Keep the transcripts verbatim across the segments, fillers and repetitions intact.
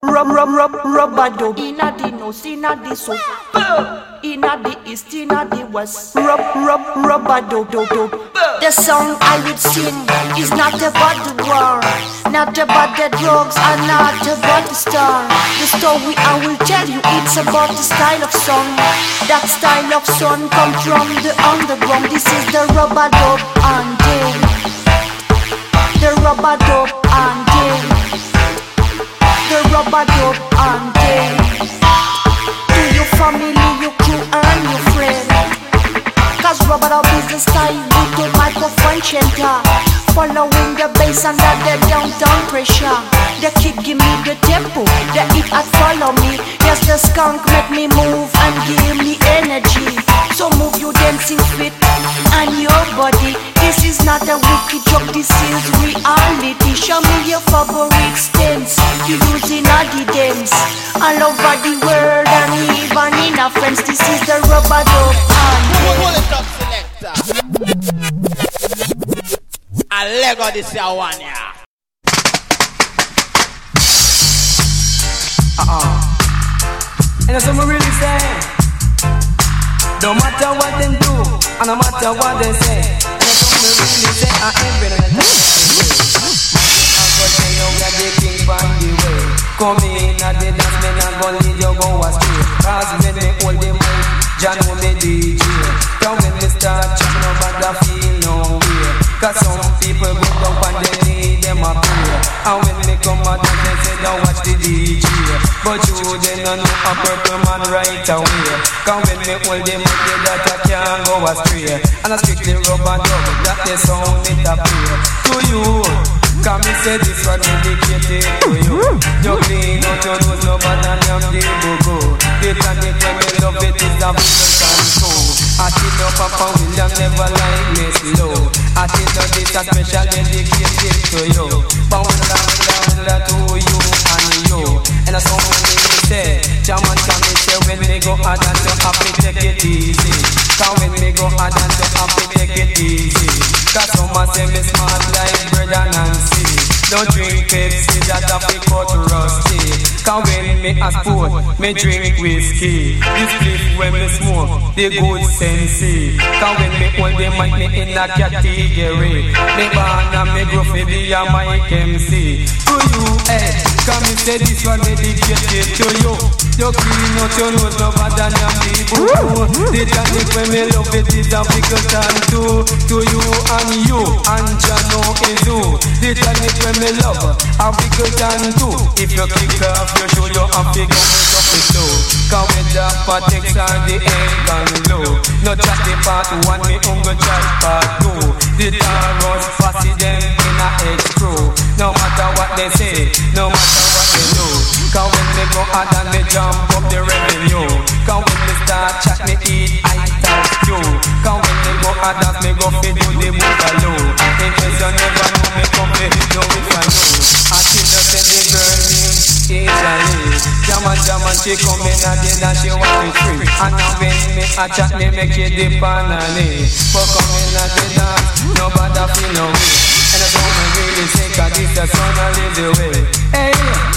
Rub, rub, rub, rubber dub. Inna the north, inna the south, inna the east, inna the west. Rub, rub, rubber dub, dub, dub. The song I would sing is not about the war, not about the drugs, and not about the star. The story I will tell you, it's about the style of song. That style of song comes from the underground. This is the rubber dub and day. The rubber dub and day. The rubber dub and day. To your family, your crew and your friend. Cause rubber dub is the style with the microphone shelter. Following the bass under the downtown pressure. The kick give me the tempo, the hit at follow me. Yes, the skunk make me move and give me energy. So move your dancing feet and your body. This is not a wicked joke, this is reality. Show me your favorite stance you using all the dance all over the world and even in a friends. This is the rubber dub and I Lego this year one ya. Uh-uh. And that's what I'm really saying. No matter what they do, and no matter what they say, and that's what I'm really saying. I ain't been in a time. I'm gonna tell you that the king find the way. Come in at the dance, me not gonna lead you go astray. Cause when me hold the mic, John will me D J. Now when me start chatting about the feel no way. Cause some people go down and they need them a prayer. And when me come out and they say don't watch the D J. But you they don't know a purple man right away. Cause when me hold them up the data can't go astray. And I strictly rub and dub, that the sound it a play. To you, cause me say this one dedicated to you. You clean out your nose no better than the go-go. The tonic when me love it is a vision and soul. I tell you Papa William never like me slow. I tell you this a special dedicated to you. Bound down down down to you and you. And that's how me say, German can me say when me go hard and you have to take it easy. Cause when me go hard and you have to take it easy. Cause some say me smart like bread and Nancy. Don't drink Pepsi that a fi cut rusty. Cause when me a sport, me drink whiskey. This clip when me smoke, the good sensei. Cause when me hold the mic, me in a category. Me born and me grow fi be a mic M C. To you, eh, cause me say this one dedicated to you. You clean out your nose no better than people. The tonic when me love it is a pickle and two. To you and you, and Jano is you. The tonic when me love, a pickle and two. If you kick off your show, you have to go make up it slow. Cause with the patex and the egg and low. No chat the part one, me ungle chat part two. The taros fussy them in a H-Pro. No matter what they say, no matter what they do. Cause when they go hard and they jump up the revenue. Cause when they start chat me eat, I touch you. Cause when they go hard and me go fit to the boogaloo. In case you never know me come me, know if I know. I think you said the girl name Italy. German, German, she come in and then and she want it free. And now when me a chat me make you dip on her knee. But come in and the dance, nobody feel no way. And I don't really say cause this a son I live the way. Hey,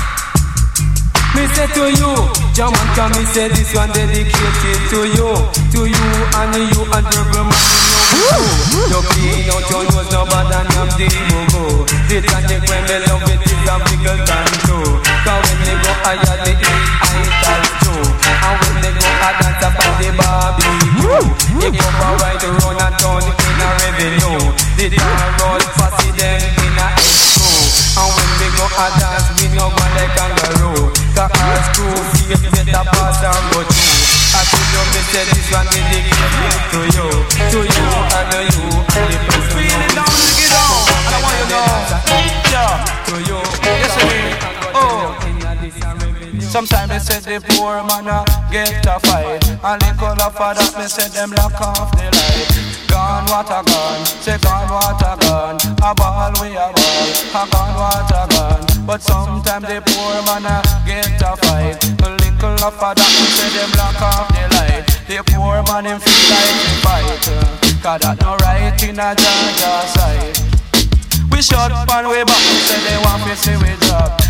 me say to you, German can me say this one dedicated to you. To you and you and Purple Man you know you. You clean out your nose no better than the go-go. The tonic when me love it is a pickle and two. Cause when they go higher they eat ital too. And when they go hard and tap on the barbecue. They go right around and turn in a revenue. The taros fussy them in a H-Pro. And when they go hard dance we no go like kangaroo. Cause our screw feet get a pass and go through. I feel you me say this one dedicated to you. To you and you and the person who it down, take it down. And I want you to know, yeah. To you, yes I oh. Sometimes they say the poor man a get a fight. And the color for that me say them lock off the light. Gone water gone, say gone water gone. A ball we a ball, a gone water gone. But sometimes the poor man a get a fight. The little of for that me say them lock off the light. The poor man him feel like he fight. Cause that no right in a Georgia side. We shot pan way back, say they want to see we drop.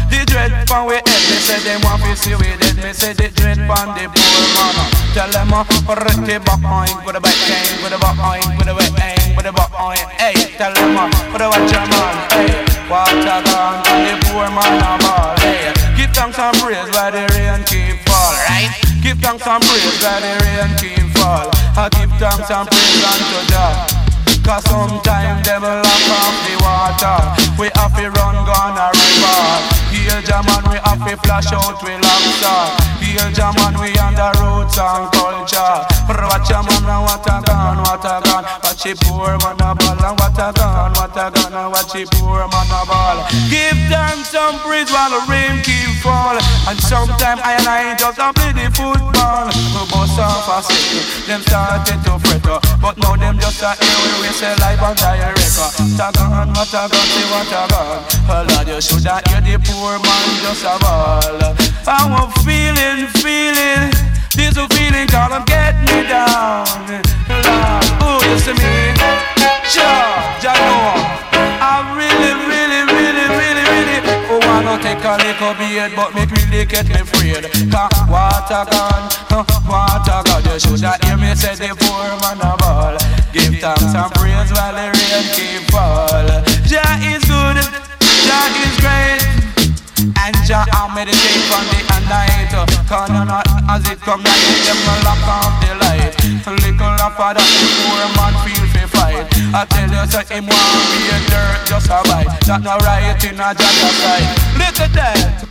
The dread pan we head, me say them want to see we dead. Me say the dread pan the poor man. Tell them uh, put the back on, put the back on, put the back on, put the back on, put the back on. Hey, tell them uh, put the watch your man. Hey, water gone and the poor man a ball. Hey, give thanks and praise while the rain keep fall. Right? Give thanks and praise while the rain keep fall. I give thanks and praise unto God. Cause sometimes them lock off the water. We have to run gone a river. Here German we have to flash out we lobster. Here German we on the roots and culture. Watch a man and what a gun, what a gun. Watch a poor man a ball and what a gun, what a gun. And watch a poor man a ball. Give them some praise while the rain keep fall. And sometimes I and I just a play the football. We bust off a sickle, them started to fret. But now them just a hear we we say live and direct. What a gun, what a gun, say what a gun. Oh Lord, you shoulda hear the poor man just a ball. I'm feeling, feeling. This a feeling call them get me down. Lord, oh you see me? Sure, Jah know. I really, really, really, really, really oh wanna take a little beard, but me really get me freed. Cause water gone, uh, water gone. You shoulda hear me say the poor man a ball. Give thanks and praise while the rain keep fall. Jah is good, Jah is great. And Jah I meditate from the night. Cause not as it come night, them will lock off the light. Little after that the poor man feel fi fight. I tell you say him want be a dirt just a bite. That no right in a Jah side. Look at that.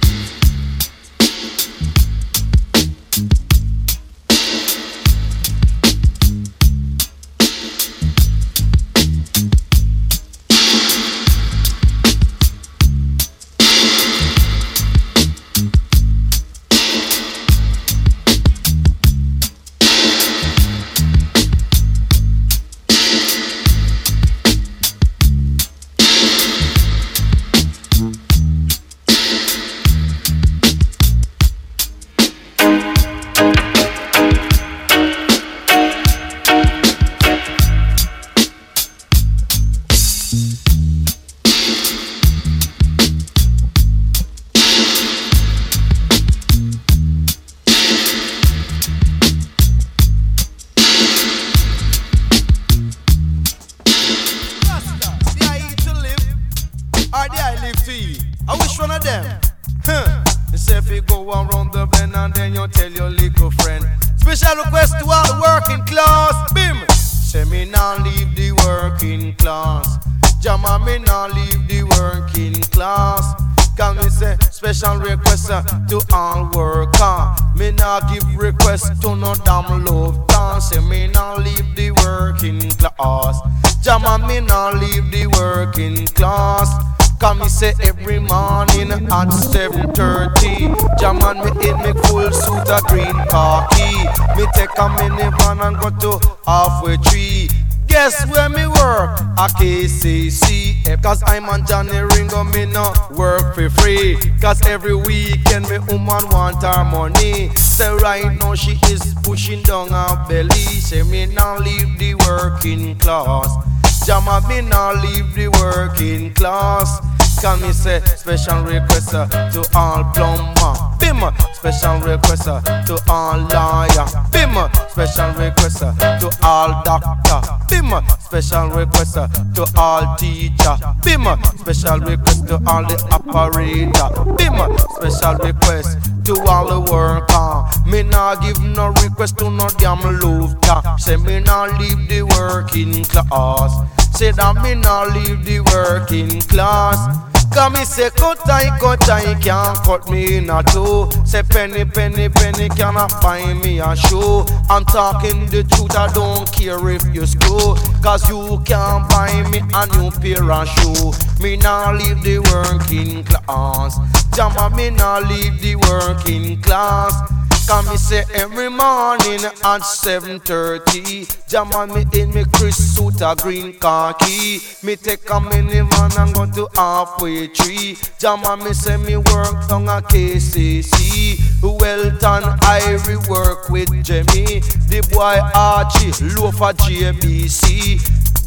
To all worker, me nah give request to no damn love dance. Say me nah leave the working class. Jama me nah leave the working class. Come me say every morning at seven thirty. Jaman me in me full suit of green khaki. Me take a minivan and go to halfway tree. Guess where me work? A K C C. Cause I'm on Johnny Ringo, me no work for free. Cause every weekend me woman want her money. Say right now she is pushing down her belly. Say me now leave the working class. Jama me now leave the working class. Can me say special request uh, to all plumber. Bim, special request uh, to all lawyer. Bim, special request uh, to all doctor. Bim, special request uh, to all teacher. Bim, special request to all the operator. Bim, special request to all the worker. Me nah give no request to no damn loofter. Say me nah leave the working class. Say that me nah leave the working class. Cause me say cut I, cut I, can't cut me in a two. Say penny, penny, penny, cannot find me a show. I'm talking the truth, I don't care if you screw. Cause you can't buy me a new pair of shoe. Me nah leave the working class. Jama me nah leave the working class. Cause me say every morning at seven thirty. Jaman me in me Chris suit a green khaki. Me take a minivan and go to halfway tree. Jaman me say me work on a K C C. Well done, I rework with Jimmy. The boy Archie, low for J B C.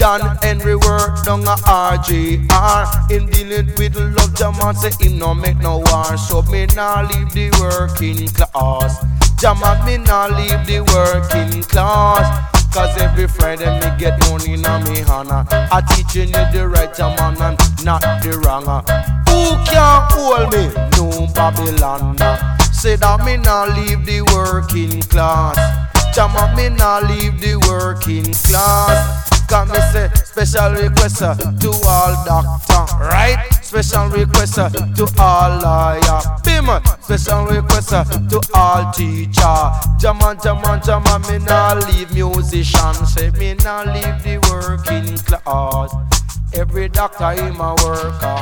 Don Henry work down a R J R. In dealing with love, Jaman say him no make no war. So me nah leave the working class. Jaman me nah leave the working class. Cause every Friday me get money in me hand. I teaching you the right Jaman and not the wrong. Who can hold me? No Babylon. Say that me nah leave the working class. Jaman me nah leave the working class. Cause me say special request uh, to all doctor, right? Special request uh, to all lawyer, bim. Special request uh, to all teacher. Jaman, jaman, jaman, me nah leave musician. Say me nah leave the working class. Every doctor in my worker.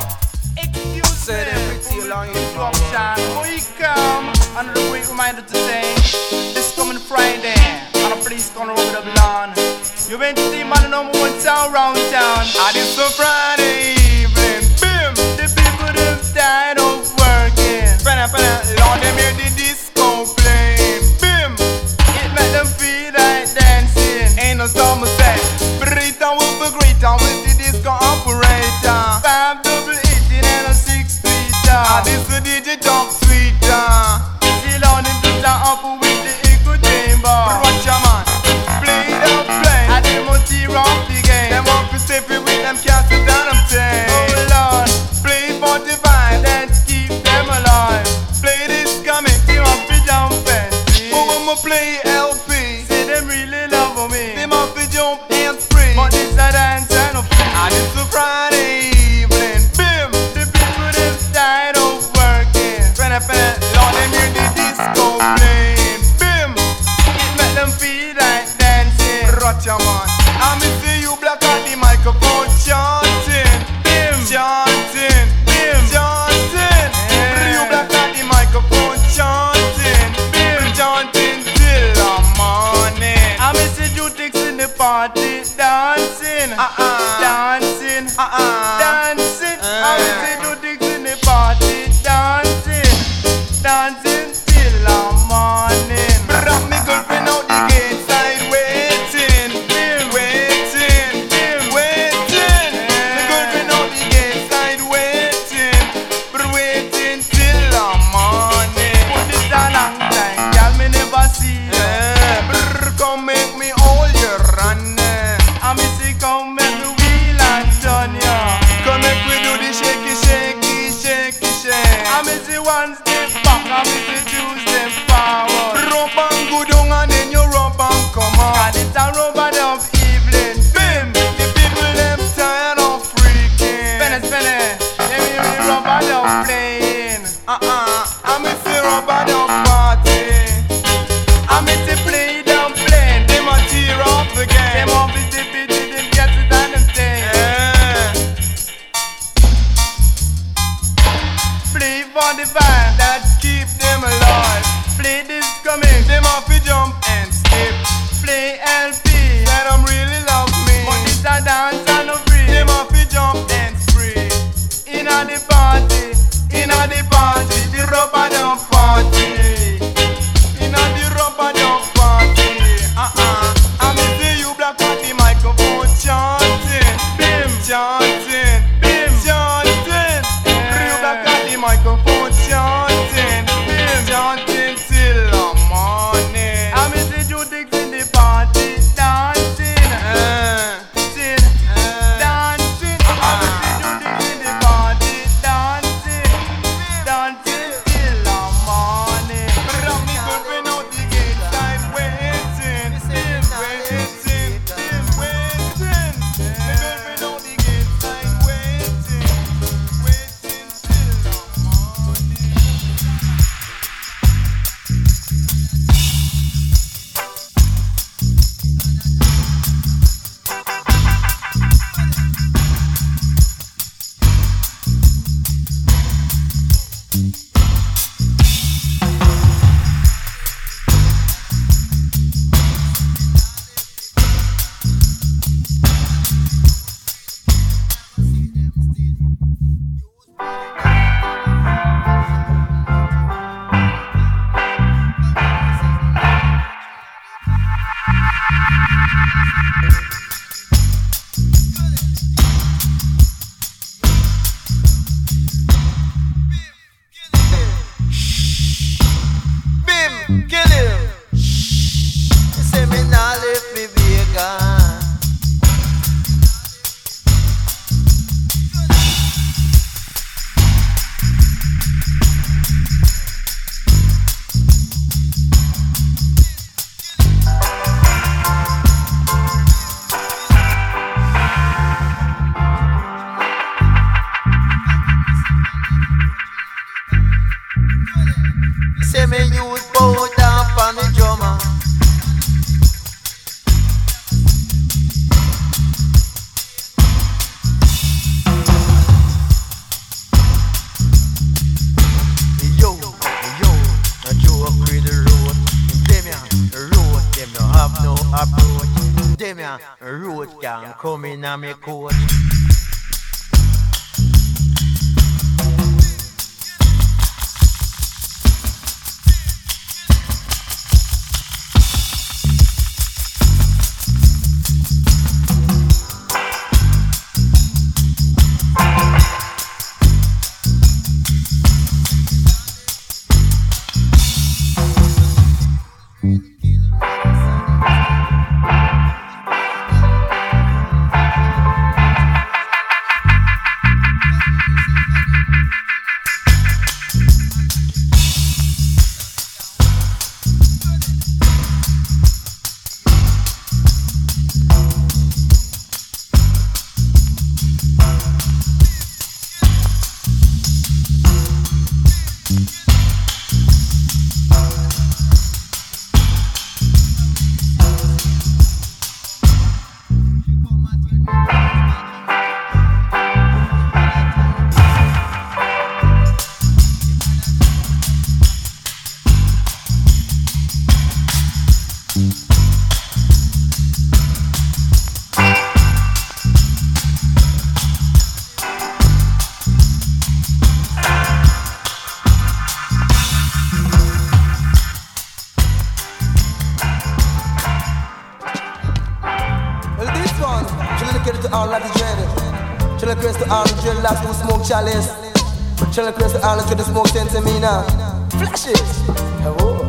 Excuse me, interruption. We come under the quick reminder to say this coming Friday on a police corner over the lawn. You went to see man number one town round town. And it's a Friday evening. Bim! The people them tired of working. Fana fana, Lord them hear the disco playing. Bim! It make them feel like dancing. Ain't no summer say. Burrito will be greater with the disco operator. Five double eighteen and a six liter. And this the D J talk sweeter. Still on him to start up with the echo chamber. Watch your man. Play the play. And them must tear off the game. Them want to step it with them cats and them take. Oh Lord, play forty-five, let's keep them alive. Play this coming, tear off the jump and see. Oh, I'ma play L P. Say them really love me. Them off the jump and free. But this a dance and a free. And it's a Friday evening. Bim! The people them tired of working. Fana fana, Lord them hear the disco playing. Bim! It make them feel like dancing. Roger man, I me see you black on the microphone chanting, him chanting, him chanting. You black on the microphone chanting, him chanting till the morning. I me see you dicks in the party dancing, uh-uh, dancing, uh-uh, dancing. I me see you dicks in the party dancing, dancing till the morning. Brought me girlfriend out the gate side waiting, waiting, waiting. Me girlfriend out the gate side waiting, but waiting till the morning. Put this a long time, girl, me never see ya. Brr, come make me hold you run. I me say come make me wheel and turn ya. Come make we do the shaky, shaky, shaky, shake. I me say one step back, I me say two step forward. Rub and go down and then you rub and come up. And it's a rubber of evening. Bim! The people them tired of freaking. Spin it, spin it. Them hear me rubber of playing. Uh-uh. I me say rubber of party. I me say play them playing. Them a tear off again. Them off the tippy, them get it and them stay. Yeah. Play for the vibe that keep them alive. Play this coming, them off the jump and skip. Play L P, let them really love me. But this a dance and no free. Them off the jump and spree. Inna the party, inna the party, the rubber dub party. Inna the rubber dub party. Uh-uh. I me see you black on the microphone chanting, bim, chanting, bim, chanting. You black on the microphone chanting, bim, chanting till the morning. I me say me use powder on the drummer. Yo, yo, I Joe upgrade the road. Them ya road, them no have no approach. Them ya road can come in a me coach. Chalice, chillin' across the island to the smoke sensing me now. Flash it, hello.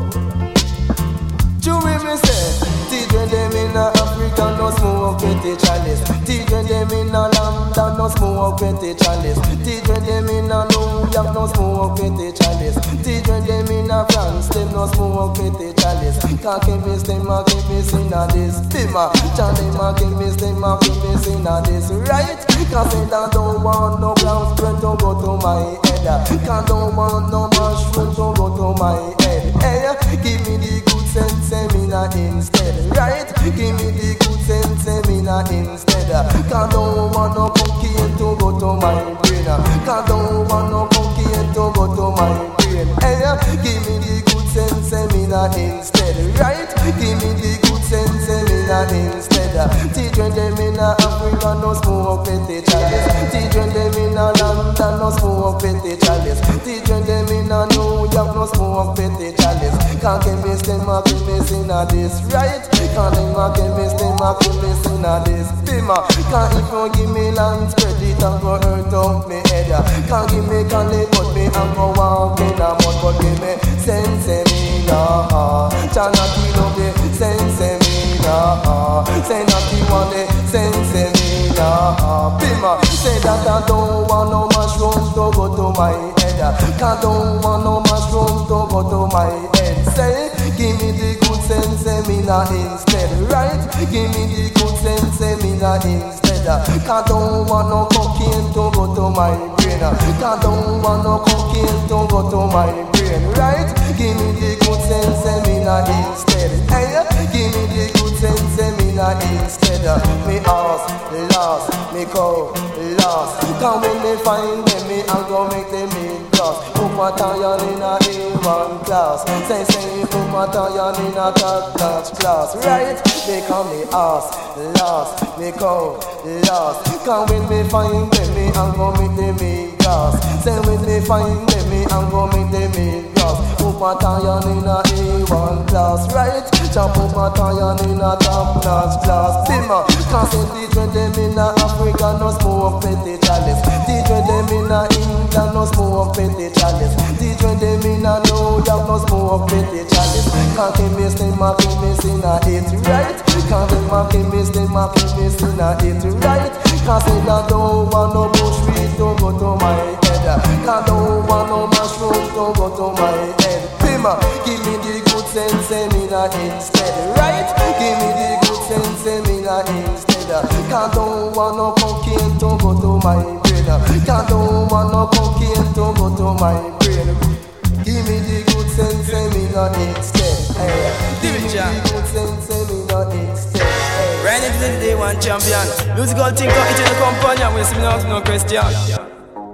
You hear me say, teach when them in Africa no smoke with the chalice. Teach when them in London no smoke with the chalice. Teach when them in New York no smoke with the chalice. Teach when them in France them no smoke with the chalice. Can't keep me, them a keep me sin a this. Bima, John them a keep me, them a keep me sin a this. Right? Cause I don't want no brown spread to go to my head. Cause don't want no mushroom to go to my head. Hey, give me the good sense seminar instead. Right? Give me the good sense seminar instead. Cause don't want no cookie to go to my brain. Cause don't want no cookie to go to my brain. Hey, give me the good sense seminar instead. Right? Give me the good sense seminar instead. Teach when them in Africa no smoke with the chalice. Teach when them in London no smoke with the chalice. Teach when them in New York no smoke with the chalice. Can't get me them a keep me sin a this, right? Can't them a get me them a keep me sin a this. Bima, can't if you give me land spread it and go hurt up me head. Can't give me candy but me and go walk in a mud but give me sense me nah. Chana kilo be sense me nah. Say not you want it, sense me nah. Bima, say that I don't want no mushroom to go to my head. Can't don't want no mushroom to go to my head. Say, give me the good sense me nah instead, right? Give me the good sense me nah instead. Can't don't want no cocaine to go to my brain. Can't don't want no cocaine to go to my brain, right? Give me the good sense me nah instead. Hey, give me the good sense me nah instead. Me ask, lost, me go, lost. Come when me find them, me and go make them in class. Put my tire in a A one class. Say, say, put my tire in a top notch class. Right? They call me ask, lost, me go, lost. Come when me find them, me and go make them in class. Say when me find them, me and go make them in class. Put my tire in a A one class. Right? Jump up my tire in a top notch class. Simmer, cause it teach when them in a Africa no smoke with the chalice. Teach when them in a England no smoke with the chalice. Teach when them in a New York no smoke with the chalice. Can't keep me stay my keep me sin a it right. Can't keep my keep me stay my keep me sin a it right. Cause it I don't want no bush weed to go to my head. Cause don't want no mushroom to go to my head. Pima, give me the good sense seminar instead, right? Give me the good sense seminar instead. Cause don't want no cocaine to go to my brain. Cause don't want no cocaine to go to my brain. Give me the good sense no extend. Division. Say me no extend. Right into the day one champion. Musical thinker, each in the companion. We see no no question.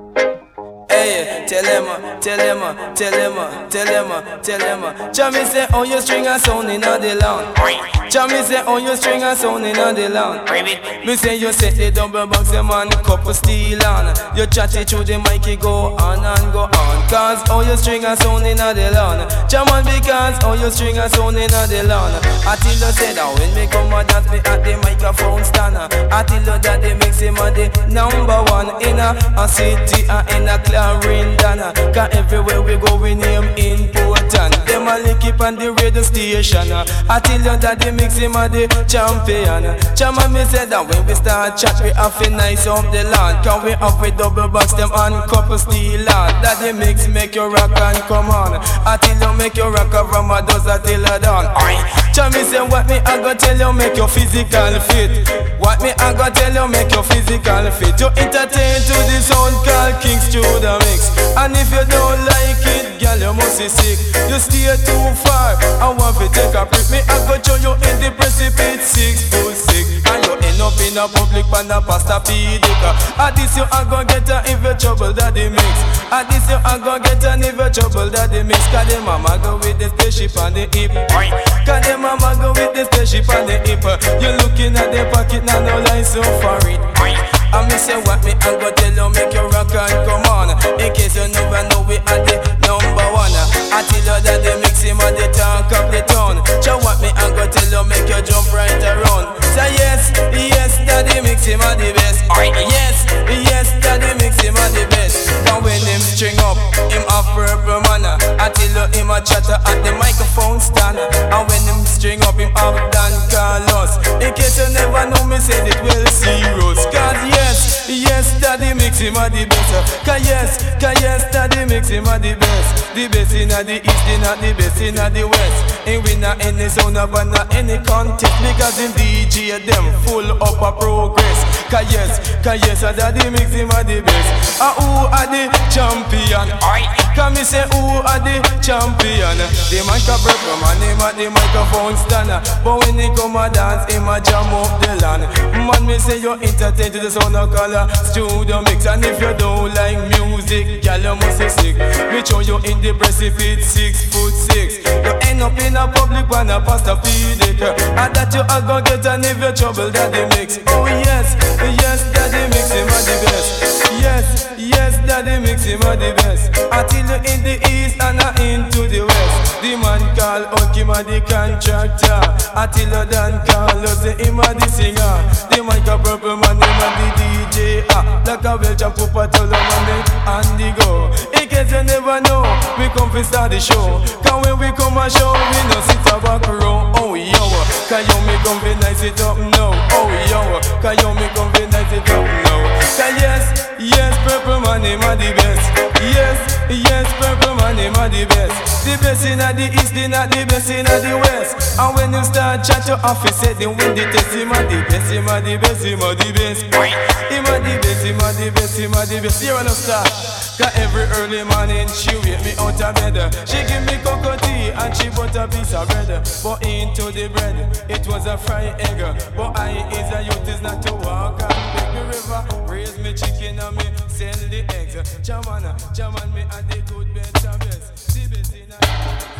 Hey, tell him, tell him, tell him, tell him, tell him. Jammy say, oh, you string a sound in the land. Jammy say, oh, you string a sound in the land. Me say, you set the double box, the man, couple steel on. You chat it through the mic, you go on and go on. Cause, oh, you string a sound in the land. Jaman, because, oh, you string a sound in the land. I tell you, say that when me come and dance, me at the microphone stand. I tell you that they mix him a the number one in a, a city and in a club. Rindana, cause everywhere we go we name important. Them a lick up on the radio station. I tell you that they mix him a the champion. Chama me said that when we start chat we have to nice up the land. Cause we have we double box them and couple steel on. That they mix make you rock and come on. I tell you make you rock from a dozen till a dawn. Chama me say what me I go tell you make you physical fit. What me I go tell you make you physical fit. You entertain to the sound called Kings Judah mix. And if you don't like it, girl, you must be sick. You stay too far, I want to take a break. Me, I go show you in the precipice, six foot six. And you end up in a public pan a pasta pedica. At this you I go get a if you trouble that they mix. At this you I go get an if you trouble that they mix. Cause them mama go with the spaceship on the hip. Cause them mama go with the spaceship on the hip. You looking at the pocket now, no line so for it. And me say what me I go tell you make you rock and come on. In case you never know we are the number one. I tell you that they mix him at the talk of the town. Show what me I go tell you make you jump right around. Say yes, yes, daddy mix him at the best. Yes, yes, daddy mix him at the best. Now when him string up, him a purple man. I tell you him a chatter at the microphone stand. And when him string up, him up Dan Carlos. In case you never know me say it well serious. Cause yes, yes, daddy mix him at the best. Cause yes, cause yes, daddy mix him at the best. The best in the east, in the best in the west. And we not any sound up and not any context. Because in D J them full up a progress. Cause yes, cause yes, daddy mix him at the best. And who are the champion? Can me say who are the champion? The man can break from a name at the microphone stand. But when he come a dance, him a jam up the land. Man me say you entertain to the sound of color studio mix. And if you don't like music, girl you must be sick. Me show you in the precipice six foot six. You end up in a public one a pasta pedic. And that you a go get and if you trouble that they mix. Oh yes, yes daddy mix him at the best. Yes, yes daddy mix him at the best. Until you in the east and I into the west. The man call Okim a the contractor. Until you done call us him a the singer. The man call purple man him a the D J. Ah, like a Belgian pupa tell him and the go. In case you never know, we come to start the show. Cause when we come a show, we no sit a back row. Oh yo, cause you me come to nice it up now. Oh yo, cause you me come to nice it up now. Cause yes, yes, purple man him a the best. Yes, yes, purple man him a the best. The best in the east, the not the best in the west. And when you start chat your office, say the win the test. Him a the best, him a the best, him a the best. Him a the best, him a the best, him a the best. Here on the start. Cause every early morning she wake me out of bed. She give me cocoa tea and she bought a piece of bread. But into the bread, it was a fried egg. But I is a youth is not to walk and beg the river. Raise me chicken and me send the eggs. Jamana, Jaman me at the good better best. The best in a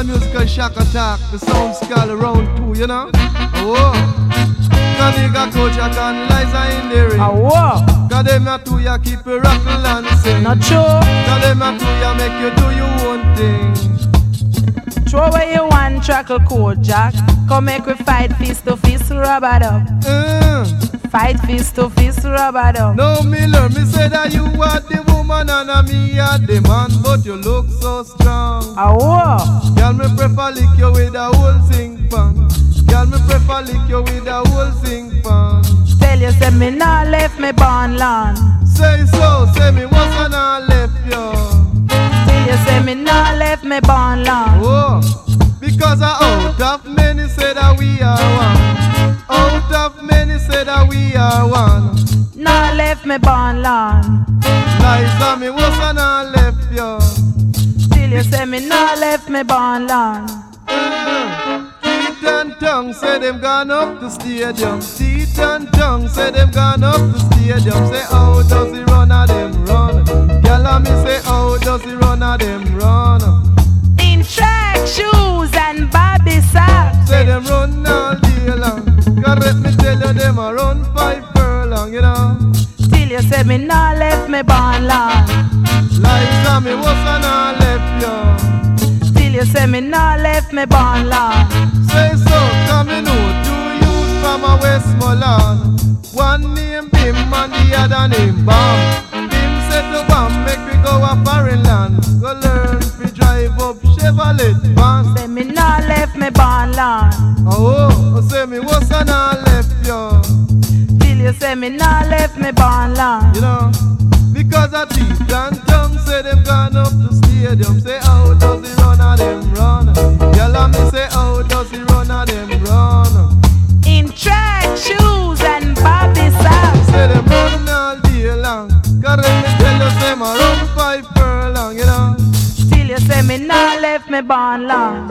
musical shock attack. The sound skull around two, you know. Oh, can nigga coach a can Liza in the ring. Oh, cause them a two ya keep you rockle and sing. not true. Cause them a two ya make you do your own thing. Throw away your one trackle code, Jack. Come make we fight fist to fist, rubber dub. Uh, Fight fist to fist, rubber dub. no, Miller, me say that you are the woman and a me are the man, but you look so strong. Oh, Girl, me prefer lick you with a whole sing pan. Girl, me prefer lick you with a whole sing pan. tell you say me nah left me born land. Say so, say me what's on I left you. Tell you say me nah left me born land. Oh, because I out of many say that we are one. Out of many say that we are one. Nah left me born land. Liza, me what's on I left you. Till you say me nah left me born land. Mm. Teeth and tongue say them gone up the stadium. Teeth and tongue say them gone up the stadium. Say how does he run a them run? Girl, me say how does he run a them run? In track shoes and Bobby socks. Say them run all day long. God let me tell you them a run five furlong, you know. Till you say me nah left me born land. Liza, me what's on I left you. Till you say me nah left me born land. Say so, come in out, two youths from a Westmoreland. One name Bim and the other name Bam. Bim said to Bam, make we go a foreign land. Go learn to drive up Chevrolet van. Say me nah left me born land. Oh, say me what's on I left you. Till you say me nah left me born land. You know, because a teeth and tongue say them gone up the stadium. Say how does he run a them run? Girl, me say how does he run a them run? In track shoes and Bobby socks. Say them run all day long. Cause let me tell you, say my run five furlong, you know. Till you say me nah left me born land.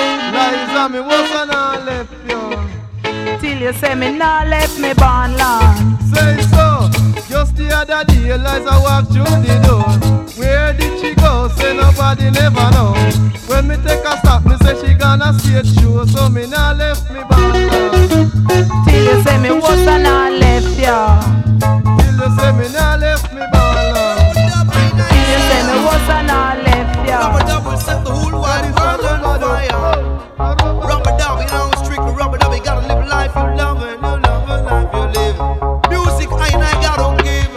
Liza, me what's on I left you. Till you say me nah left me born land. Say so, just the other day Liza walked through the door. Where did she go? Say nobody never know. When me take a stop, me say she gonna see it show. So me nah left me born land. Till you say me was and I left ya. Till you say me nah left me born land. Till you say me was and I left ya. Rubber double set the whole wide world on fire. Rubber double, you know, strictly rubber double. You gotta live life you love and you love a life you live. Music I and I gotta give.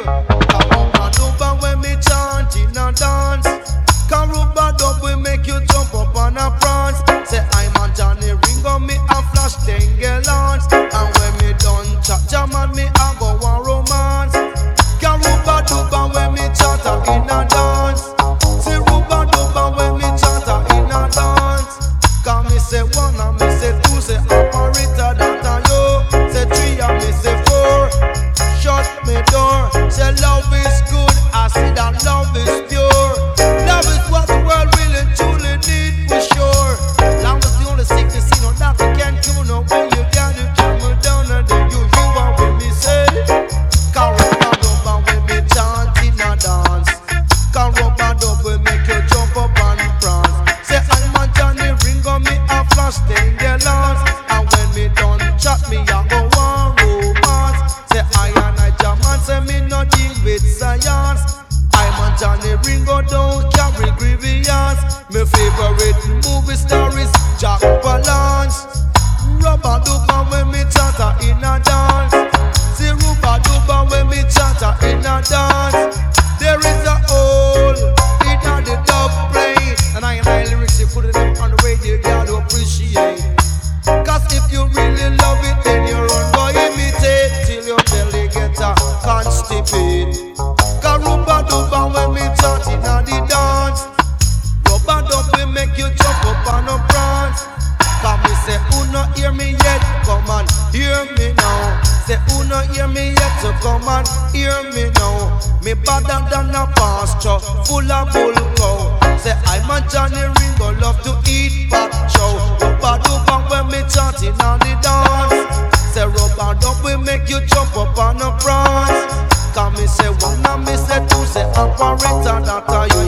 Come on, when me chant in a dance. Come rubber double make you jump up on a prance. Say I'm a Johnny Ringo, me a flash tengelance. And when me done chat jam and me a go one romance. Come rubber double when me chant in a dance. See rubber double when me chant in a dance. Come me say one and me say two, say operator that a yo. Say three and me say four. Shut me door. Say love is good, I see that love is pure. Love is what the world really truly need for sure. Long as the only sickness you know that we can't cure. No when you got it, come down and then you you are with me say. Come rubber double when me chant in a dance. Come rubber double make you jump up and prance. Say I'm a Johnny Ringo, me a flash thing get lost. And when me done chat me a go one romance. Say I and I jam and say me no deal with science. I'm a Johnny Ringo, don't carry grievance. My favorite movie star is Jack Palance. Rubber duba when me chatter in a dance. See rubber duba when me chatter in a dance. There is a hole in the dub plane. And I and I lyrics you put it up on the radio, you gotta appreciate. Cause if you really love it, then you run go imitate till your belly get a constipate. Cause rubber duba when me chant in a the dance. Rubber duba make you jump up on a prance. Come me say, who not hear me yet? Come on, hear me now. Say, who not hear me yet? So come on, hear me now. Me better than a pasture full of bull cow. Say, I'm a Johnny Ringo, love to eat bad chow. Rubber duba when me chanting on the dance. Say, rubber duba make you jump up on a prance. Come me say one and me say two, say operator that are you.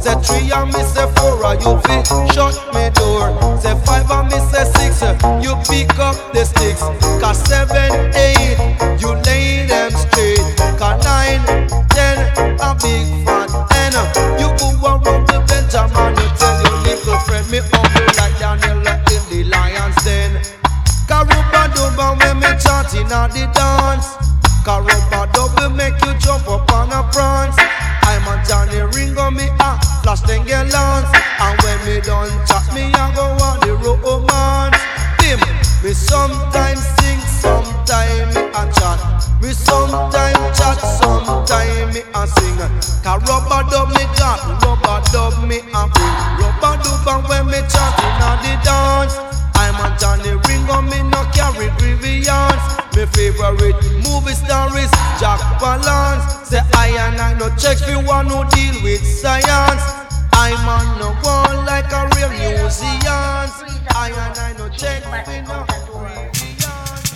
Say three and me say four, you fit shut me door. Say five and me say six, you pick up the sticks. Cause seven, eight, you lay them straight. Cause nine, ten, a big fat N. You move around the Benjamin, you tell your little friend me humble like Daniel in the lion's den. Karuba double when me chanting at the dance. Karuba double make you jump up on a prance. I'm a Johnny Ringo, me a flash then get lance. And when me done chat, me a go on the romance. Bim, me sometimes sing, sometimes me a chat. Me sometimes chat, sometimes me a sing. Karuba dub me got, rubber dub me a bring. Rubber dub when me chanting at the dance. I'm a Johnny Ringo, me no carry grievance. My favorite movie star is Jack Palance. Say I and I no check for one who deal with science. I'm on no wall like a real museum. I and I no check for no grievance.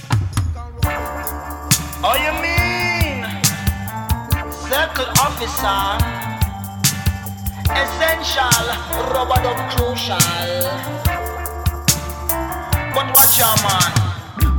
Oh you mean circle officer? Essential, rubber dub crucial. But watch your man.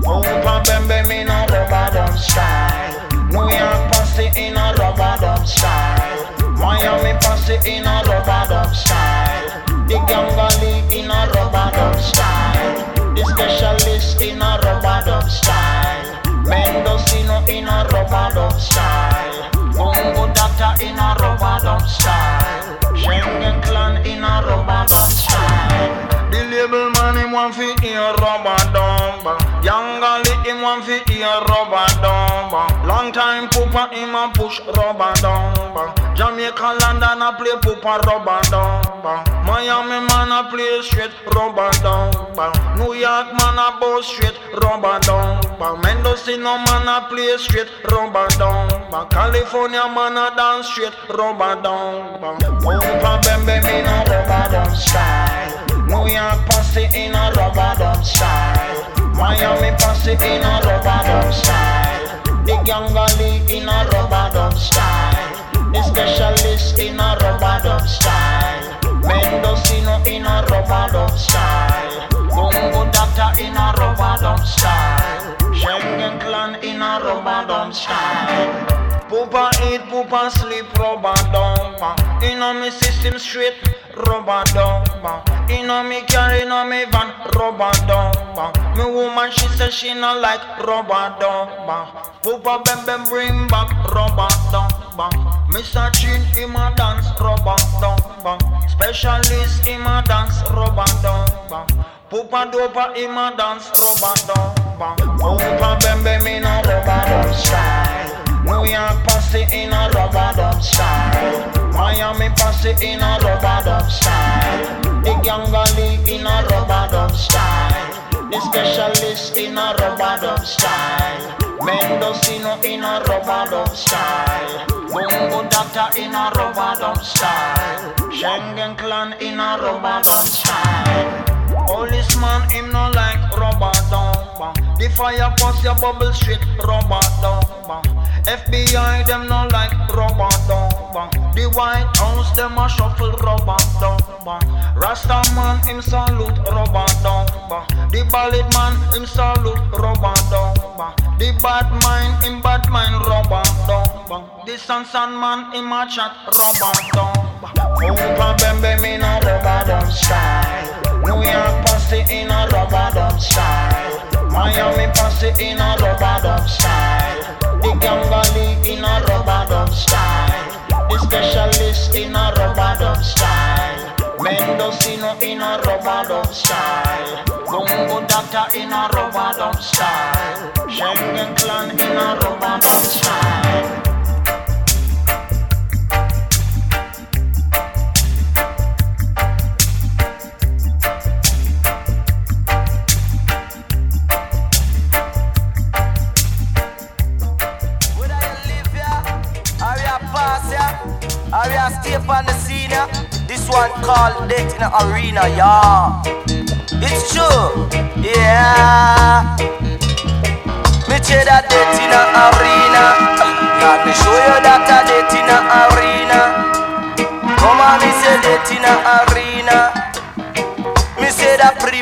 Opa Bembe me no rubber dub style. New York posse in a rubber dub style. Miami posse in a rubber dub style. The Gangali in a rubber dub style. The specialist in a rubber dub style. Mendocino in a rubber dub style. Bongo Data in a rubber dub style. Schengen Clan in a rubber dub style. The label man him want fi hear rubber dumba. Yangali him want fi hear rubber dumba. Long time Poopa him a push rubber dumba. Jamaica London a play Poopa rubber dumba. Miami man a play straight rubber dumba. New York man a bow straight rubber dumba. Mendocino man a play straight rubber dumba. California man a dance straight rubber dumba. Poopa Bembe me no rubber dumb style. New York posse in a rubber dub style. Miami posse in a rubber dub style. The Gangali in a rubber dub style. The specialist in a rubber dub style. Mendocino in a rubber dub style. Bongo Data in a rubber dub style. Schengen Clan in a rubber dub style. Poopa eat, Poopa sleep, rubber dumba. Inna me system straight, rubber dumba. Inna me carry, inna me van, rubber dumba. Me woman she say she not like rubber dumba. Poopa Bem Bem bring back rubber dumba. Mister Chin him a dance rubber dumba. Specialist him a dance rubber dumba. Poopa Dopa him a dance rubber dumba. Poopa Bem Bem in a rubber dub style. New York posse in a rubber dub style. Miami posse in a rubber dub style. The Gangali in a rubber dub style. The specialist in a rubber dub style. Mendocino in a rubber dub style. Bongo Data in a rubber dub style. Schengen Clan in a rubber dub style. Police man him no like rubber dumba. The fire pass your bubble straight rubber dumba. F B I them no like rubber dumba. The White House them a shuffle rubber dumba. Rasta man him salute rubber dumba. The ballad man him salute rubber dumba. The bad mind him bad mind rubber dumba. The Sansan man him a chat rubber dumba. Poopa Bem Bem in a rubber dub style. New York posse in a rubber dub style. Miami posse in a rubber dub style. The Gangali in a rubber dub style. The specialist in a rubber dub style. Mendocino in a rubber dub style. Bongo Data in a rubber dub style. Schengen Clan in a rubber dub style. Or we are stay on the scene, yeah. This one called Death in the Arena, yeah. It's true, yeah. Me say that Death in the Arena. Let me show you that a Death in the Arena. Come on, me say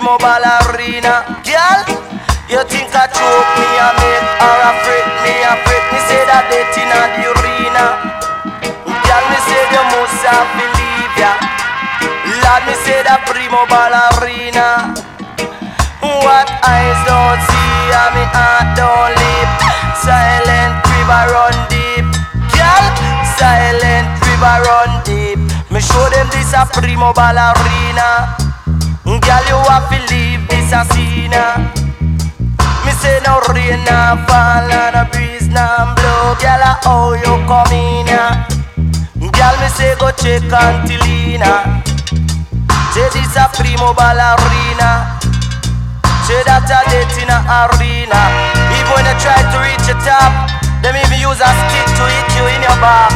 primo ballerina. Girl, you think I choke me and make her afraid me afraid. Me say that death in the arena. Girl, me say you must have believe ya. Lord, me say that primo ballerina. What eyes don't see and me heart don't leap. Silent river run deep. Girl, silent river run deep. Me show them this a primo ballerina. Girl, you have to leave this a scene. Me say no rain na fall and a breeze na blow. Girl, how you come in ya? Girl, me say go check Antilina. Say this a primo ballerina. Say that a date in a arena. Even when you try to reach the top, them even use a stick to hit you in your back.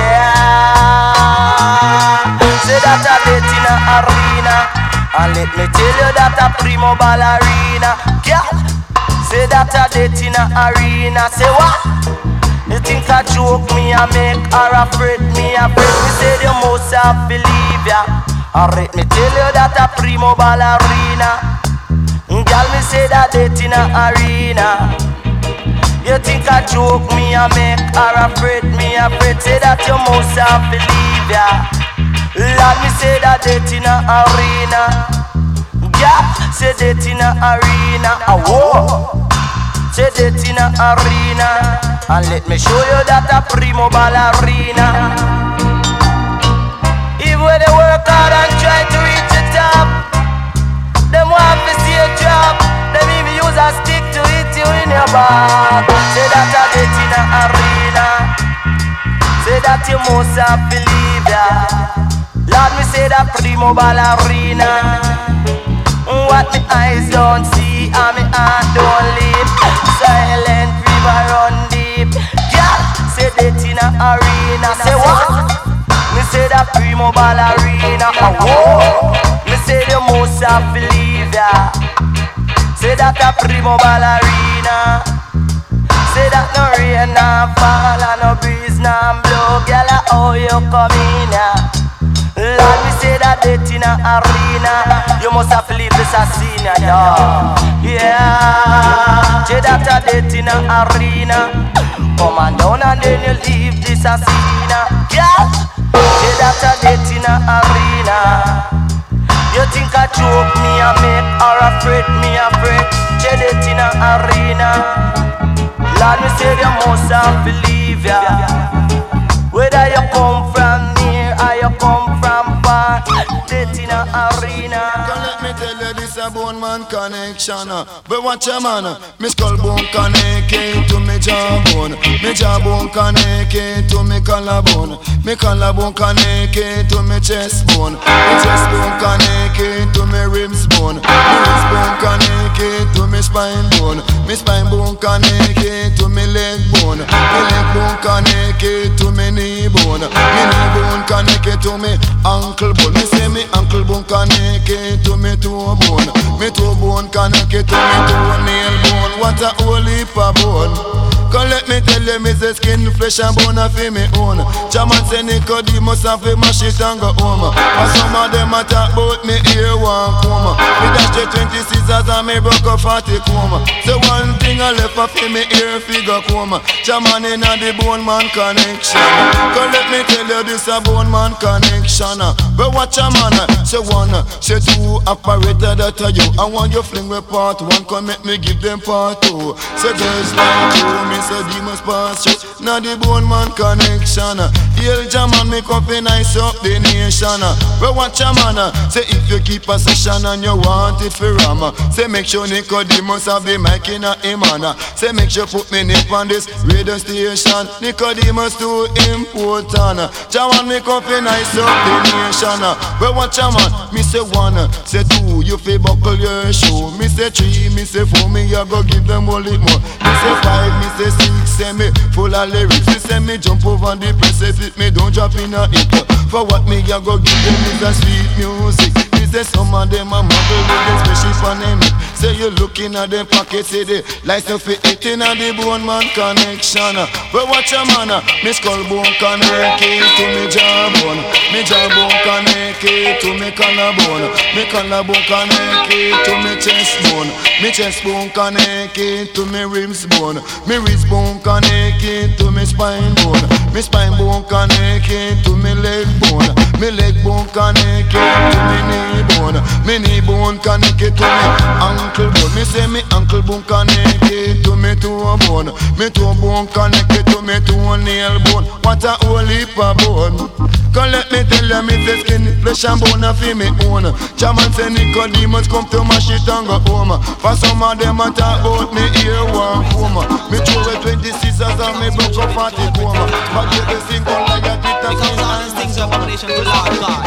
Yeah. Say that a date in a arena. And let me tell you that a primo ballerina. Girl, say that a date in a arena. Say what? You think I joke me and make her afraid me afraid? Me say you must have believe ya. And let me tell you that a primo ballerina. Girl, me say that date in a arena. You think I joke me and make her afraid me afraid? Say that you must have believe ya. Lord, me say that date in a arena. Yeah, say date in a arena. Ah, whoa. Say date in a arena. And let me show you that a primo ballerina. Even when they work hard and try to reach the top, them want to see a job. Them even use a stick to hit you in your back. Say that a date in a arena. Say that you must have believe ya. Lord, me say that primo ballerina. What me eyes don't see and me heart don't leap. Silent river run deep. Girl, say that in a arena. Say what? Me say that primo ballerina. Oh, whoa. Me say you must have believe ya. Say that a primo ballerina. Say that no rain na fall and no breeze na blow. Girl, how you come in ya? Lord, me say that date in a arena. You must have believed this a scene, yeah. Yeah. Say that a date in a arena. Come on down and then you leave this a scene, yeah. Say that a date in a arena. You think I joke me and make her afraid me afraid? Say that in a arena. Lord, me say you must have believe ya. Whether you come from near or you come from far, that in a arena. Come let me tell you this a bone man connection. But watch a man, me skull bone connect to me jawbone. Me jawbone connect to me collarbone. Me collarbone connect to me chest bone. Me chest bone connect to me ribs bone. Me ribs bone connect to me spine bone. Me spine bone connect to me leg bone. Me leg bone connect to me knee bone. Me knee bone connect to me ankle bone. Me say me ankle bone connect to me toe bone. Me toe bone connect to me toenail bone. What a whole heap of bone. Come let me tell you, me say skin, flesh and bone a fi me own. Chairman say Nicodemus a fi mash it and go home. And some of them a talk about me ear one comb. Me dash the twenty scissors and me broke a forty comb. So one thing I left a fi me ear figure comb. Chairman inna the bone man connection. Come let me tell you, this a bone man connection. But watch a man, say one, say two, operator that are you. I want you fling with part one, come make me give them part two. Say girls like you, me say demons pass through. Now the bone man connection. Hail Jaman, make up a nice up the nation. But watch a man, say if you keep a session and you want it for ram, say make sure Nicodemus have the mic in a him. Say make sure put me nip on this radio station. Nicodemus too important. Jaman, make up a nice up the nation. But watch a man, me say one, say two, you fi buckle your shoe. Me say three, me say four, me I go give them all it more. Me say five, me say six, say me full of lyrics. Me say me jump over the press, if it me don't drop in a hit. For what me I go give them is a sweet music. Me say some of them a muggle with the special pandemic. Say you looking at them pockets, say they license for eating at the bone man connection. But watch a man, me skull bone connect to me jawbone. Me jawbone connect to me collarbone. Me collarbone connect to me chest bone. Me chest bone connect to me ribs bone. Me ribs bone connect to me spine bone. Me spine bone connect to me leg bone. Me leg bone connect to me knee bone. Me knee bone connect to me ankle bone. Me say me ankle bone connect to me toe bone. Me toe bone connect to me toe nail bone. What a whole heap of bone. Come let me tell you, me say skin, flesh and bone a fi me own. Chairman say Nicodemus come to mash it and go home. For some of them a talk about me ear one coma. Me throw away twenty scissors and me broke up forty coma. But you can sing on like a guitar. Because all these things are abomination to Lord God.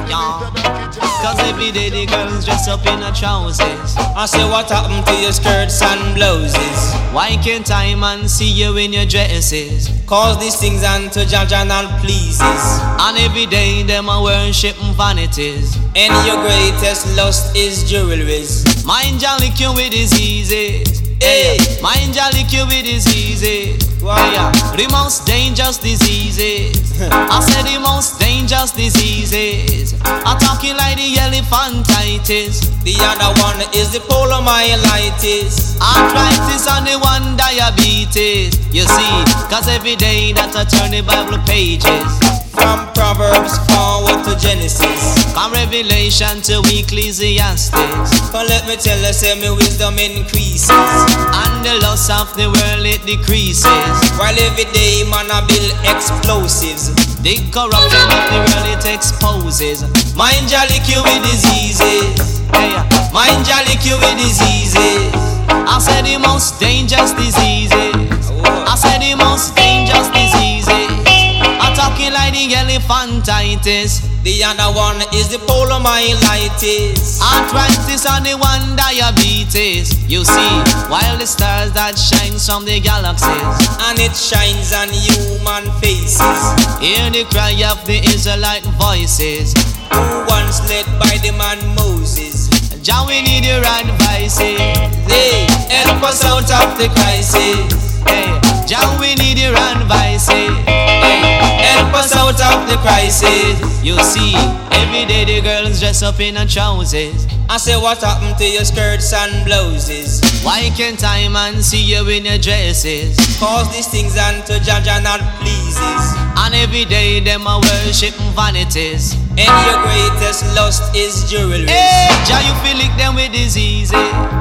Yeah. Cause every day the girls dress up in her trousers. I say what happened to your skirts and blouses? Why can't I man see you in your dresses? Cause these things unto Jaja not pleases. And every day them a worship vanities. And your greatest lust is jewelries. Mind ya lick you with diseases. Hey, mind ya lick you with diseases. Why yeah. The most dangerous diseases. I said the most dangerous diseases. I'm talking like the elephantitis. The other one is the polomyelitis. Arthritis and the one diabetes. You see, cause every day that I turn the Bible pages. From Proverbs forward to Genesis. From Revelation to Ecclesiastes. But let me tell you, say my wisdom increases. And the loss of the world it decreases. While every day man I build explosives. The corruption of the world it exposes. Mind ya lick you with diseases. Hey, mind ya lick you with diseases. I said the most dangerous diseases. I said the most dangerous diseases. I'm talking like the elephantitis. The other one is the polomyelitis. Arthritis and the one diabetes. You see, while the stars that shines from the galaxies, and it shines on human faces. Hear the cry of the Israelite voices, who once led by the man Moses. Jah, we need your advices. Hey, help us out of the crisis. Hey, Jah, we need your advices. Hey, help us out of the crisis. You see, every day the girls dress up in her trousers. I say what happened to your skirts and blouses? Why can't I man see you in your dresses? Cause these things unto Jaja not pleases. And every day them a worship vanities. And your greatest lust is jewelry. Hey, Jah, you feel it them with diseases.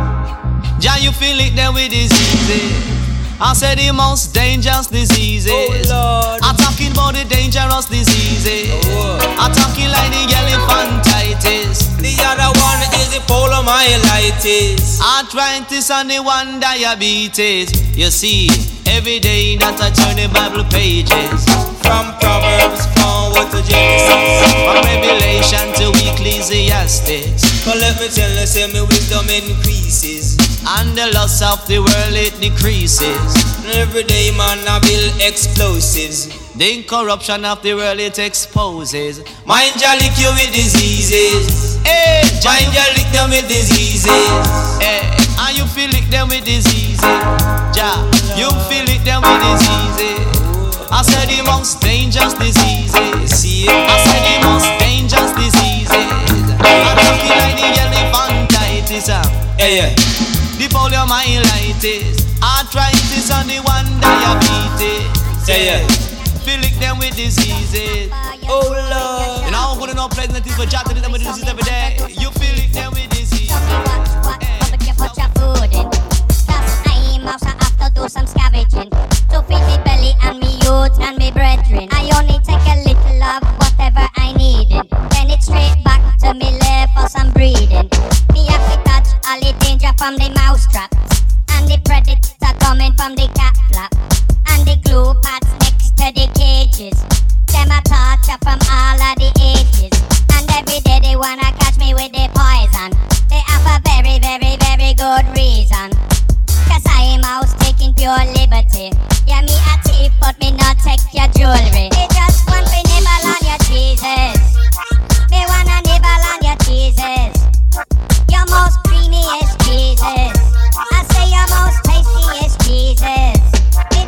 Jah, you feel it them with diseases. I said the most dangerous diseases. Oh Lord, I'm talking about the dangerous diseases. Oh. I'm talking like the elephantitis. The other one is the polomyelitis. Arthritis and the one diabetes. You see, every day that I turn the Bible pages. From Proverbs forward to Genesis. From Revelation to Ecclesiastes. But let me tell you, say my wisdom increases. And the loss of the world it decreases. Every day man I build explosives. The corruption of the world it exposes. Mind ya lick you with diseases. Hey, mind ya lick them with diseases. Hey, and you feel lick them with diseases. Ja, you feel lick them with diseases. I said the most dangerous diseases. See, I said the most dangerous diseases. I'm talking like the elephantitis. Yeah, yeah. The polomyelitis, arthritis and the one diabetes. Yeah, yeah. Feel like them with diseases. Oh Lord. You know how good enough pleasant it is for Jah to do them with diseases every day. You feel like them with diseases. What, what, what, what you put your food in? Cause I'm also have to do some scavenging to feed me belly and me youth and me brethren. I only take a little of whatever I needed. Then it's straight back to me left for some breeding. Me have to touch all the danger from the mousetrap, and the predator coming from the cat flap, and the glue pots next to the cages. Them a torture from all of the ages, and every day they wanna catch me with the poison. They have a very, very, very good reason. Cause I am out taking pure liberty. Yeah, me a thief, but me not take your jewelry. They just want to nibble on your cheeses. They wanna nibble on your cheeses. Your most creamiest cheeses. I say your most tastiest cheeses.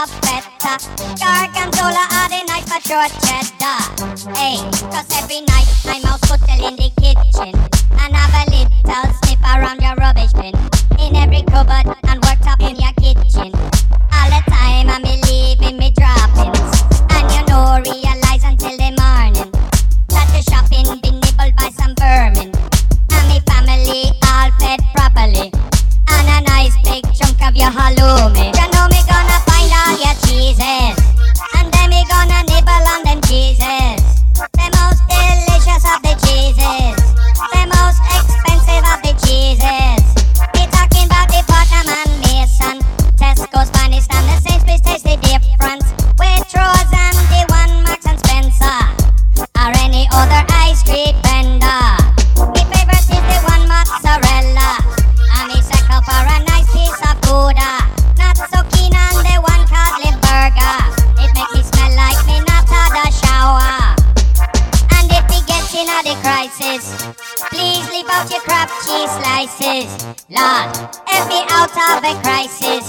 of better. Gorgonzola are the night for short cheddar. Hey, cause every night I'm out scuttle in the kitchen and have a little sniff around your rubbish bin. In every cupboard and worktop in your kitchen. All the time I'm leaving me droppings. And you know, realize until the morning that the shopping been nibbled by some vermin. And me family all fed properly. And a nice big chunk of your halloumi. You know me gonna find all your cheeses, and then me gonna nibble on them cheeses. The most delicious of the cheeses, the most expensive of the cheeses. We talking about the Putnam and Mason, Tesco, Spanish and the Sainsbury's. Taste the difference. Waitrose and the one Marks and Spencer, or any other high street vendor. My favorite is the one mozzarella. And me settle for a nice piece of Gouda. Not so keen on the one called live burger. It make me smell like me not had a shower. And if we get in a the crisis, please leave out your crab cheese slices. Lord, if we out of a crisis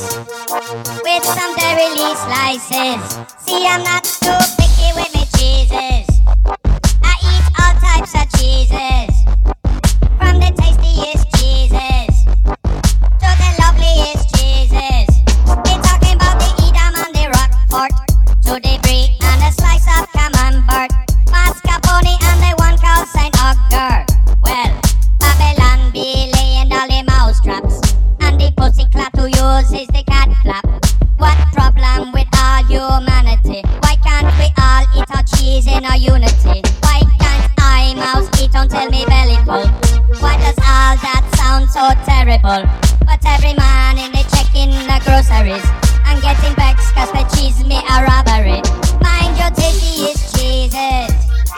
with some dairy leaf slices. See, I'm not too picky with me cheeses. I eat all types of cheeses, from the tastiest cheeses to the loveliest cheeses. We're talking about the Edam and the Roquefort, to the Brie and a slice of Camembert, Mascarpone and the one called Saint Augur. Well, Babylon be laying all the mousetraps, and the pussycat who uses the cat flap. What problem with all humanity? Why can't we all eat our cheese in our unity? Why can't I mouse eat until me belly full? Why does all that sound so terrible? But every man in the checking the groceries and getting vexed cause the cheese me a robbery. Mind your tastiest cheeses,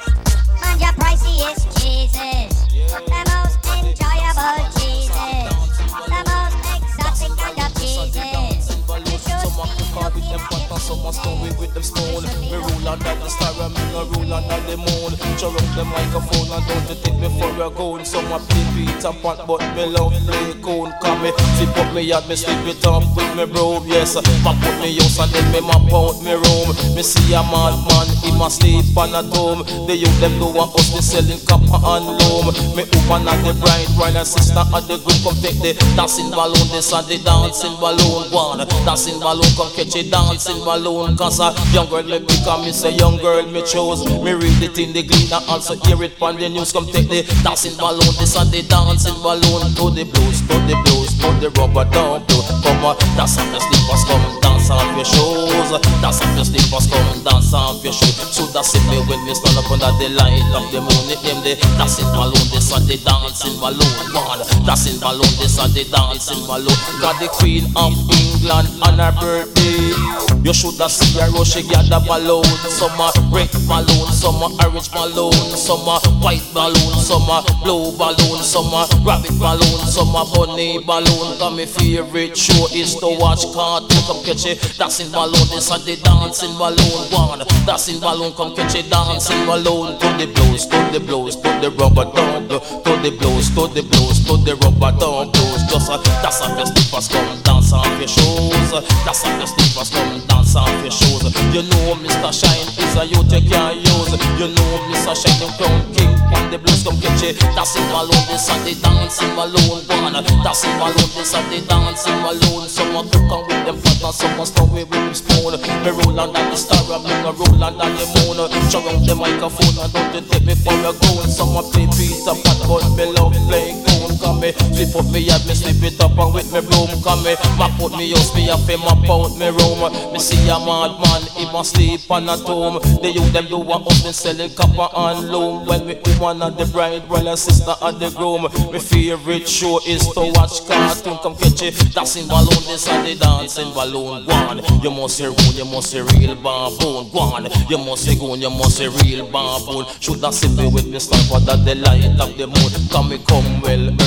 mind your priciest cheeses, the most enjoyable cheeses, the most exotic kind of cheeses. You should with them pattern, someone stone with, with them stone. We rule under the star and me no rule under the moon. Show up the microphone and don't you take me for a goon. Someone play Peter Pan but me love play coon. Come me, zip up me yard, me sleep it up with me bro. Yes, map up me house and then me map out me room. Me see a madman, he must sleep on a dome. The youth them know what us, me selling copper and loam. Me open at the bride, while and sister at the group. Come take the dancing balloon, this and the dancing balloon. One, dancing balloon, come catch it dancing balloon. Cause a young girl me pick and me say young girl me chose. Me read it in the glean and also hear it on the news. Come take the dancing balloon, this and the dancing balloon. To the blues, to the blues, to the rubber down to come on, dance off your slippers, come dance off your shoes. Dance off your slippers, come dance off your shoes. So that's it me when we stand up under the light of the moon. It name the dancing balloon, this and the dancing balloon. One, dancing balloon, this and the dancing balloon. Got the Queen of England on her birthday. You should have seen her rush, she gather balloon. Some a red balloon, some a orange balloon, some a white balloon, some a blue balloon, some a rabbit balloon, some a bunny balloon. Cause my favorite show is to watch cartoon. Come catch it, dancing balloon, this and the dancing balloon. One, dancing balloon, come catch it, dancing balloon. To the blues, to the blues, to the rubber down, to the blues, to the blues, to the rubber down blues. Just a dance off your slippers, come dance off your shoes. Dance off your slippers, come dance off your shoes. You know Mister Shine is a youth you can't use. You know Mister Shine the crown king on the blues. Come catch it, dancing balloon, this and the dancing balloon. One, dancing balloon, this and the dancing balloon. Someone cook on with them fat and someone stone with them spoon. Me roll under the star and me no roll under the moon. Show out the microphone and don't you take me for a goon. Someone play Peter Pan but me love play goon. Come me, flip up me yard, me slip it up and with me broom. Come me, map out me house, me a fi map out me room. Me see a madman, he must sleep on a tomb. The youth them do what us, me selling copper and loom. When me woman and the bride, while her sister and the groom. My favorite show is to watch cartoon. Come catch it, dancing balloon, this and the dancing balloon. One, you must hear one, you must hear real baboon. One, you must hear one, you must hear real baboon. Should have seen me with me stand for the light of the moon. Come me come well early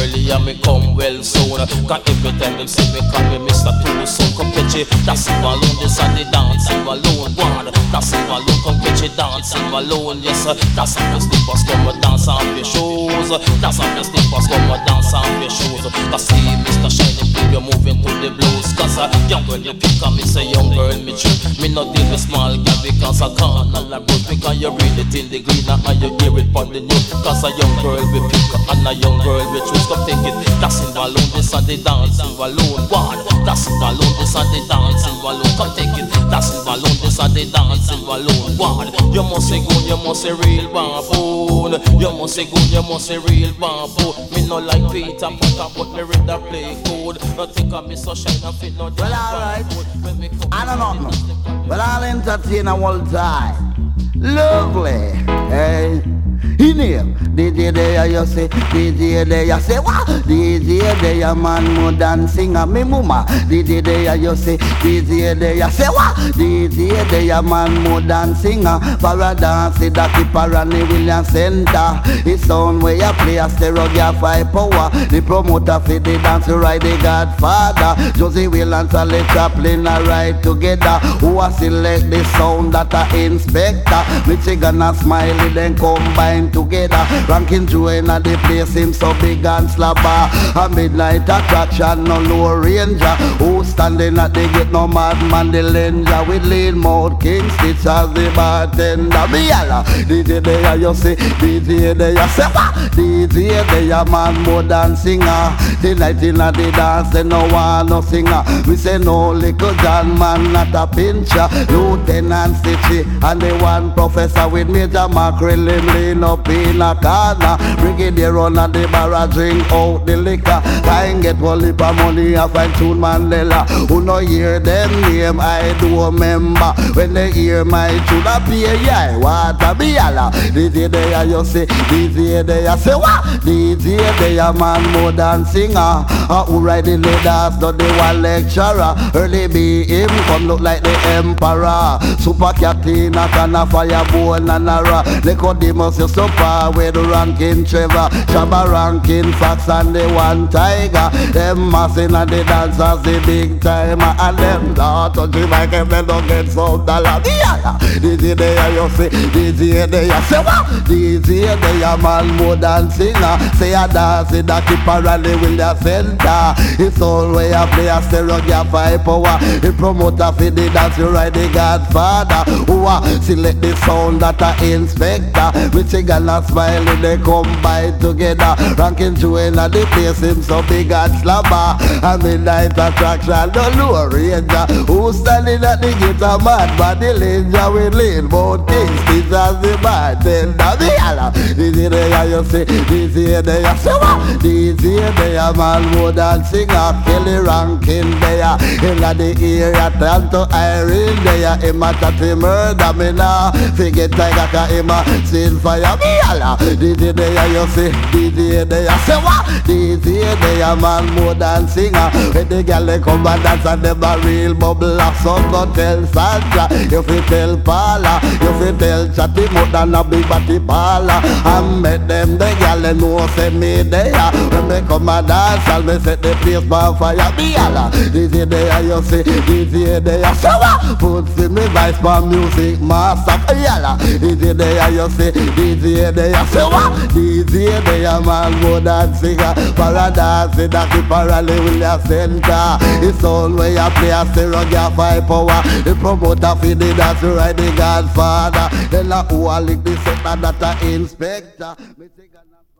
Nelly and me come well soon. Cause every time them see me call me Mister Two Soon. Come catch it, that's in balloon. This and the dancing balloon. One, that's in balloon. Come catch it, dancing balloon. Yes, that's on your slippers. Come and dance on your shoes. That's on your slippers. Come and dance on your shoes. Cause see Mister Shiny, you're moving to the blues. Cause a young girl you pick on me, say young girl me true. Me not deal with small girl because I can't. And I broke because you read it in the green and you hear it on the news. Cause a young girl we pick and a young girl we choose. Come take it, that's in balloon. This and the dancing balloon. One, that's in balloon. This and the dancing balloon. Come take it, that's in balloon. This and the dancing balloon. One, you must say good, you must say real bamboon. You must say good, you must say real bamboo. Me no like Peter Potter, but me read the play code. Not think of me so shine and fit no. Well, alright. I don't know. Well, I'll entertain a whole time. Lovely, hey. In here, D J there you say, D J there you say what? D J there you man more than singer me mama. D J there you say, D J there you say what? D J there you man more than singer. Para dance that keep around the William Center. It's sound where you play a stereo gear five power. The promoter for the dance ride the Godfather. Josie Williams and Charlie Chaplin are right together. Who a select the sound that a inspector. Michigan and Smiley then combine together. Ranking join at the place him so big and slabber. A midnight attraction, no low ranger. Who standing at the gate, no madman the langer. With lean mouth King Stitch as the bartender. Me yalla, D J there you say, D J there you say what? D J there you man more than singer. The night in a the dance they no want no singer. We say no little John man not a pincher. Lieutenant Stitchy and the one professor with Major Mackerel him lean up in a corner. Brigadier run at the bar drink out the liquor. Can't get one lip of money I find Tune Mandela. Who no hear them name I do remember. When they hear my tune I pay yeah what a be yalla. D J there you say, D J there you say what? D J there man more than singer. Uh, who ride in the dance not the one lecturer. Early be him come look like the emperor. Super Captain a can a firebone and a ra. Nicodemus is so far with the ranking Trevor. Shabba ranking Fox and the one Tiger. Them massing and the dancers the big timer. And them not to the mic and they don't get some dollar. D J there you say, D J there you say what? D J there you man more than singer. Say a dance in the keep around the William Center. It's all where you play a stereo gear five power. The promoter for the dance you ride the Godfather. Who a select the sound that a inspector. Michigan and Smiley they combine together. Ranking join at the place him so big and slabber. And midnight attraction the low ranger. Who standing at the gate a mad but the langer with lean both things. This as the bartender. Me yalla. D J there you say, D J there you say what? D J there man more than singer. Kelly Rankin there. In the area Tanto Irene there. Him a chatty murder me now. Forget Tiger ka him a sin fire me yalla. D J there you say, D J there you say what? D J there man more than singer. When the girl they come and dance and them a real bubble of some go tell Sandra. You fi tell Paula. You fi tell chatty more than a big body Paula. I met them the girl they know say me there. When they come and dance and me set the place by fire me yalla. D J there you say, D J there you say what? Put see me vice for music master yalla. D J there you say, D J there you say what? D J there man more than singer. Paradise in the keep around the William Center. It's all where you play a stereo gear five power. The promoter for the dance you ride the Godfather. Then la who a lick the set that a inspector.